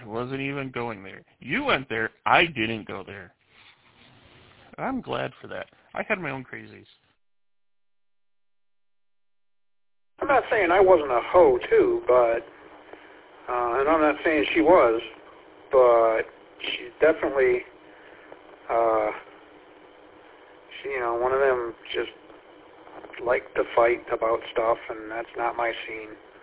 I wasn't even going there. You went there. I didn't go there. I'm glad for that. I had my own crazies. I'm not saying I wasn't a hoe, too, but, and I'm not saying she was, but she's definitely, one of them just liked to fight about stuff, and that's not my scene.